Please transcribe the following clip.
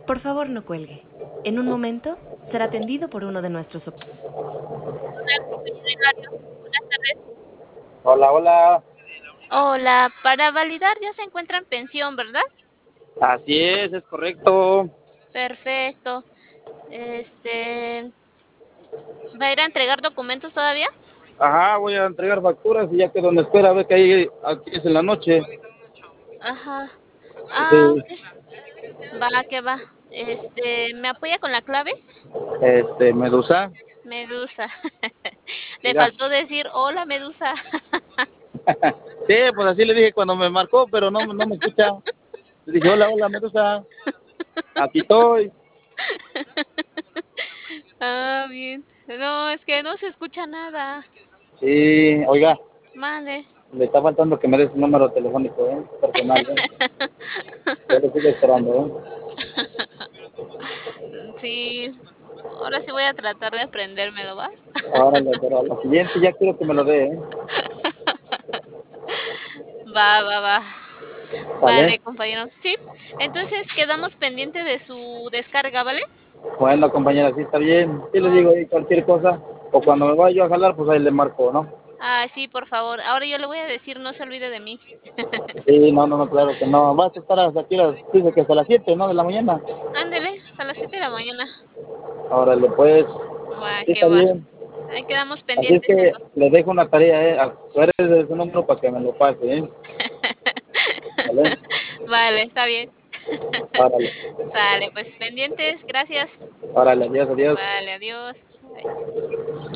Por favor, no cuelgue. En un momento será atendido por uno de nuestros... Hola, compañero Hilario. Buenas tardes. Hola, hola. Hola, para validar ya se encuentra en pensión, ¿verdad? Así es correcto. Perfecto. ¿Va a ir a entregar documentos todavía? Ajá, voy a entregar facturas y ya quedo en espera a ver que ahí aquí es en la noche. Ajá. Sí, Ok. Va, que va. ¿Me apoya con la clave? Medusa, Medusa. Le mira. faltó decir, hola, Medusa. Sí, pues así le dije cuando me marcó, pero no me escucha. Le dije, hola, hola, Medusa. Aquí estoy. Ah, bien. No, es que no se escucha nada. Sí, oiga, Mande. le está faltando que me dé su número telefónico, personal, Yo lo estoy esperando, Sí, ahora sí voy a tratar de aprendérmelo, ¿va? Órale, pero a la siguiente ya quiero que me lo dé, Va. ¿Vale? Vale, compañero. Sí, entonces quedamos pendiente de su descarga, ¿vale? Bueno, compañera, sí está bien. Sí le Oh, digo ahí cualquier cosa. O cuando ujú. me vaya yo a jalar, pues ahí le marco, ¿no? Ah, sí, por favor. Ahora yo le voy a decir, no se olvide de mí. Sí, no, claro que no. Vas a estar hasta aquí, dice que hasta las 7, ¿no? De la mañana. Ándele, hasta las 7 de la mañana. Órale, pues, Va, sí que está va. bien. Ahí quedamos Así es pendientes que entonces. le dejo una tarea, a ver de su número para que me lo pase, ¿Vale? Vale, está bien. Órale, Sale, pues pendientes, gracias. órale, adiós, adiós. Vale, adiós. Bye.